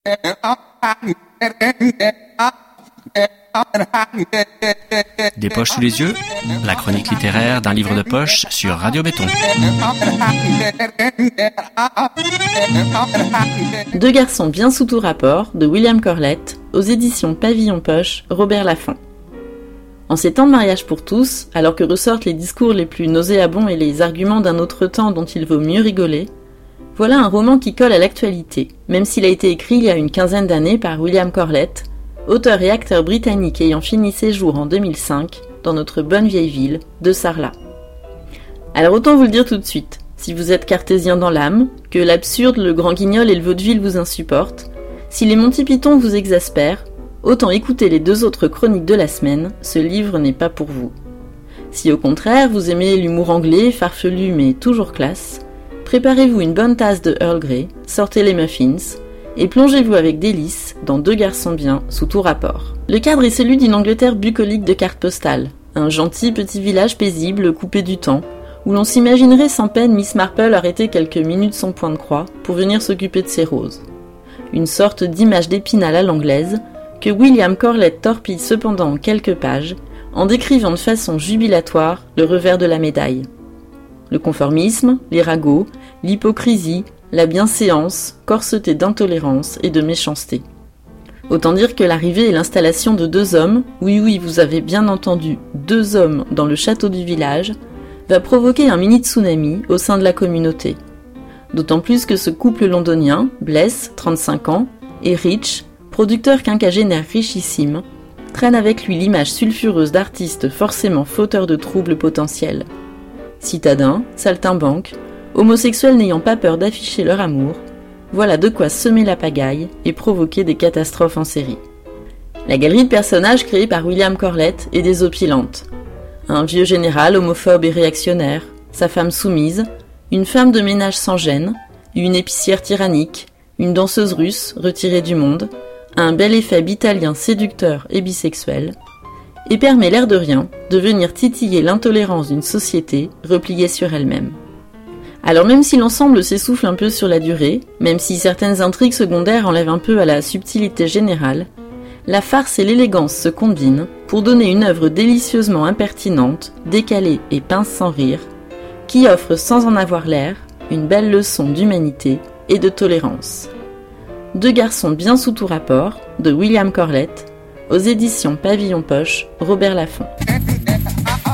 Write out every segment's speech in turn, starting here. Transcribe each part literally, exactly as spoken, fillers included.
Des poches sous les yeux, la chronique littéraire d'un livre de poche sur Radio Béton. Deux garçons bien sous tout rapport de William Corlett, aux éditions Pavillon Poche, Robert Laffont. En ces temps de mariage pour tous, alors que ressortent les discours les plus nauséabonds et les arguments d'un autre temps dont il vaut mieux rigoler, voilà un roman qui colle à l'actualité, même s'il a été écrit il y a une quinzaine d'années par William Corlett, auteur et acteur britannique ayant fini ses jours en deux mille cinq dans notre bonne vieille ville de Sarlat. Alors autant vous le dire tout de suite, si vous êtes cartésien dans l'âme, que l'absurde, le grand guignol et le vaudeville vous insupportent, si les Monty Python vous exaspèrent, autant écouter les deux autres chroniques de la semaine, ce livre n'est pas pour vous. Si au contraire vous aimez l'humour anglais, farfelu mais toujours classe, préparez-vous une bonne tasse de Earl Grey, sortez les muffins, et plongez-vous avec délice dans Deux garçons bien sous tout rapport. Le cadre est celui d'une Angleterre bucolique de cartes postales, un gentil petit village paisible coupé du temps, où l'on s'imaginerait sans peine Miss Marple arrêter quelques minutes son point de croix pour venir s'occuper de ses roses. Une sorte d'image d'Épinal à l'anglaise, que William Corlett torpille cependant en quelques pages, en décrivant de façon jubilatoire le revers de la médaille. Le conformisme, les ragots, l'hypocrisie, la bienséance, corsetée d'intolérance et de méchanceté. Autant dire que l'arrivée et l'installation de deux hommes, oui oui vous avez bien entendu, deux hommes dans le château du village, va provoquer un mini tsunami au sein de la communauté. D'autant plus que ce couple londonien, Bless, trente-cinq ans, et Rich, producteur quinquagénaire richissime, traîne avec lui l'image sulfureuse d'artistes forcément fauteurs de troubles potentiels. Citadins, saltimbanques, homosexuels n'ayant pas peur d'afficher leur amour, voilà de quoi semer la pagaille et provoquer des catastrophes en série. La galerie de personnages créée par William Corlett est désopilante. Un vieux général homophobe et réactionnaire, sa femme soumise, une femme de ménage sans gêne, une épicière tyrannique, une danseuse russe retirée du monde, un bel effet italien séducteur et bisexuel, et permet l'air de rien de venir titiller l'intolérance d'une société repliée sur elle-même. Alors même si l'ensemble s'essouffle un peu sur la durée, même si certaines intrigues secondaires enlèvent un peu à la subtilité générale, la farce et l'élégance se combinent pour donner une œuvre délicieusement impertinente, décalée et pince sans rire, qui offre sans en avoir l'air une belle leçon d'humanité et de tolérance. Deux garçons bien sous tout rapport, de William Corlett, aux éditions Pavillon Poche, Robert Laffont.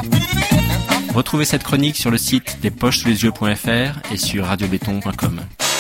Retrouvez cette chronique sur le site des poches sous les yeux point f r et sur radio béton point com.